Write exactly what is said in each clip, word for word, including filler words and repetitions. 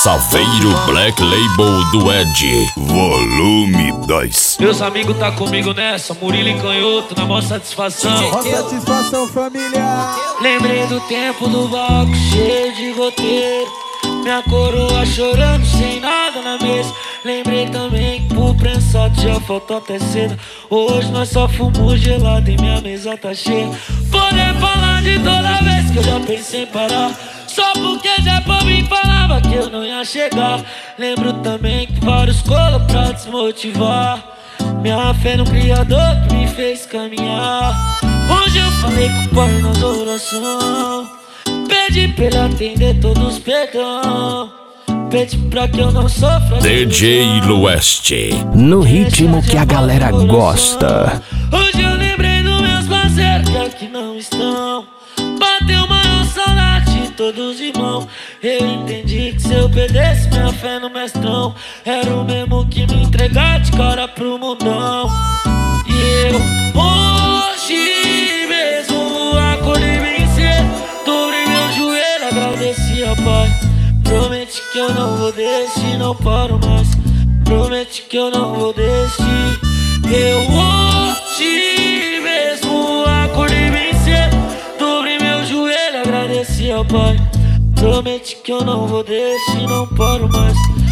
Safeiro Black Label do Ed, volume dois. Meus amigos tá comigo nessa, Murilo e Canhoto, na maior satisfação. Maior satisfação, família. Lembrei do tempo do balco cheio de roteiro, minha coroa chorando sem nada na mesa. Lembrei também que pro prensado já faltou até seda. Hoje nós só fumamos gelado e minha mesa tá cheia. Poder falar de toda vez que eu já pensei em parar, só porque já pra mim falava que eu não ia chegar. Lembro também que vários colam pra desmotivar, minha fé no Criador que me fez caminhar. Hoje eu falei com o Pai nas orações, pedi pra ele atender todos perdão, pede pra que eu não sofra. D J Lueste, no ritmo que a galera gosta. Hoje eu lembrei dos meus parceiros que aqui não estão, bateu maior saudade de todos os irmãos. Eu entendi que se eu perdesse minha fé no mestrão, era o mesmo que me entregar de cara pro mundão. E eu hoje mesmo acordei bem cedo, dobrei meu joelho, agradeci ao Pai. Promete que eu não vou desistir, não paro mais. Promete que eu não vou desistir. Eu hoje mesmo acordei bem cedo, dobrei meu joelho, agradeci ao Pai. Promete que eu não vou desistir, não paro mais.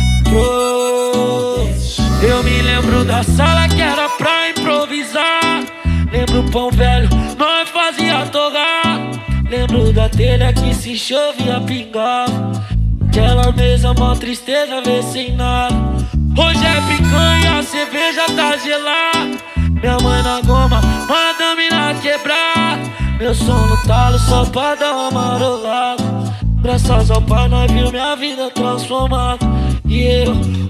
Pro... Eu me lembro da sala que era pra improvisar, lembro o pão velho, nós fazia torrar. Lembro da telha que se chovia pingava, aquela mesa, mó tristeza, ver sem nada. Hoje é picanha, a cerveja tá gelada, minha mãe na goma, manda mina quebrar. Meu som no talo só pra dar uma marolada. Graças ao Pai nós viu minha vida transformada. E eu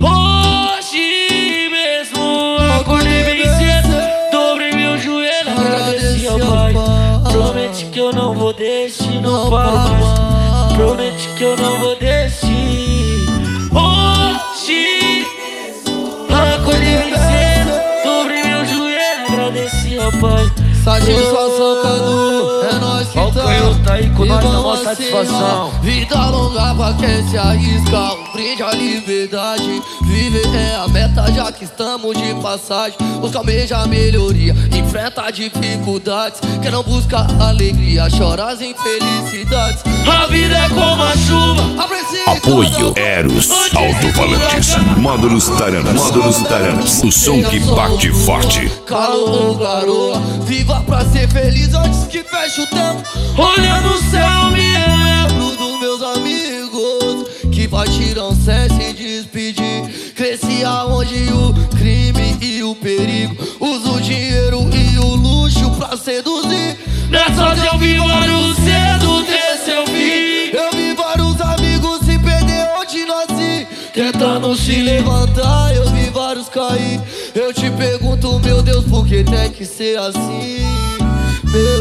hoje mesmo acordei bem cedo, dobrei meu joelho, agradeci ao Pai. Promete que eu não vou desistir, não paro mais. Promete que eu não vou desistir. Hoje acordei bem cedo, dobrei meu joelho, agradeci ao Pai. Satisfação, Cadu, é nóis que tá. O Canhoto tá aí com nós na maior satisfação. Vida longa pra quem se arrisca, um brinde à liberdade. Viver é a meta, já que estamos de passagem. Busca almeja a melhoria, enfrenta dificuldades. Quem não busca alegria, chora as infelicidades. A vida é como a chuva. Apoio Eros Alto-Falantes, módulos Taranas, módulos Taranas, o som que bate forte. Calor ou garoa, viva pra ser feliz antes que feche o tempo. Olhando o céu, me lembro dos meus amigos que partiram sem se despedir. Cresci aonde o crime e o perigo usa o dinheiro e o luxo pra seduzir. Nessas eu vi vários cedo ter seu fim. Eu vi vários amigos se perder onde nasci, tentando se levantar, eu vi vários cair. Eu te pergunto, meu Deus, por que tem que ser assim? Meu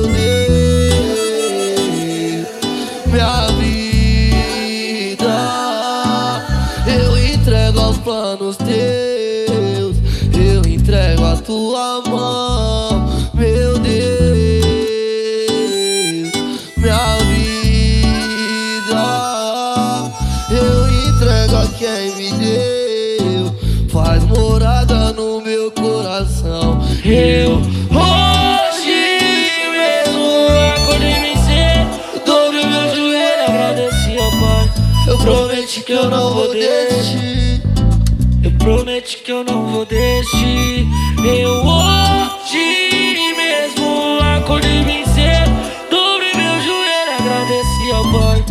Deus, minha vida eu entrego aos planos teus, eu entrego a tua mão. Meu Deus, minha vida eu entrego a quem me deu, faz morada no meu coração. Eu hoje mesmo acordei bem cedo, dobrei meu joelho, agradeci ao Pai. Eu prometi que eu não vou desistir, eu prometi que eu não vou desistir. Eu hoje mesmo acordei bem cedo, dobrei meu joelho, agradeci ao Pai.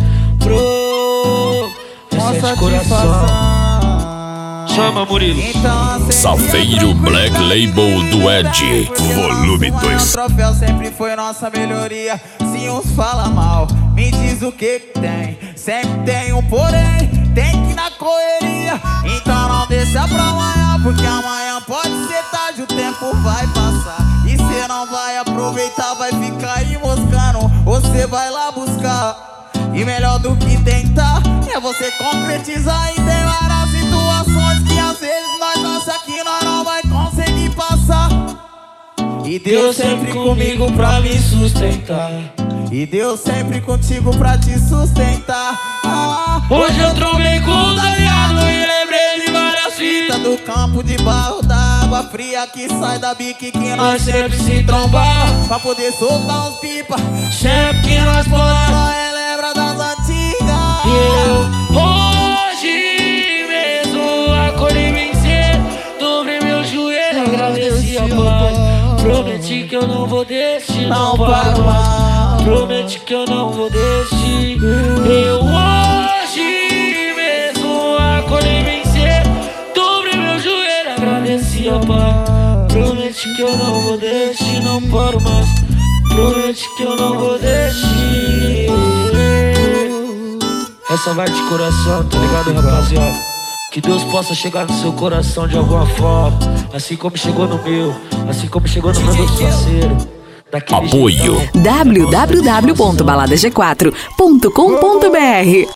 Pro essa é de coração. Chama, Murilo. Então, Safeiro Black Label do Ed, volume dois. O troféu sempre foi nossa melhoria. Se uns falam mal, me diz o que que tem. Sempre tem um porém, tem que ir na correria. Então não deixa pra amanhã, porque amanhã pode ser tarde, o tempo vai passar e cê não vai aproveitar, vai ficar aí moscando. Você vai lá buscar, e melhor do que tentar é você concretizar. E tem várias situações que às vezes nós acha que nós não vai conseguir passar. E Deus sempre comigo pra me sustentar, e Deus sempre contigo pra te sustentar. Ah, hoje eu trombei com o Daniel do campo debaixo da água fria que sai da bique que nós sempre se trombar pra poder soltar uns pipa. Sempre que nós podemos relembra das antigas. E eu hoje mesmo acordei bem cedo, dobrei meu joelho, agradeci a paz. Prometi que eu não vou desistir, não paro mais. Prometi que eu não vou desistir. Eu hoje mesmo acordei bem cedo, dobrei meu joelho, agradeci a paz. Prometi que eu não vou desistir, não paro mais. Prometi que eu não vou desistir. Essa vai de coração, tá ligado, rapaziada? Que Deus possa chegar no seu coração de alguma forma, assim como chegou no meu, assim como chegou no meu parceiro. Apoio w w w ponto balada g quatro ponto com ponto b r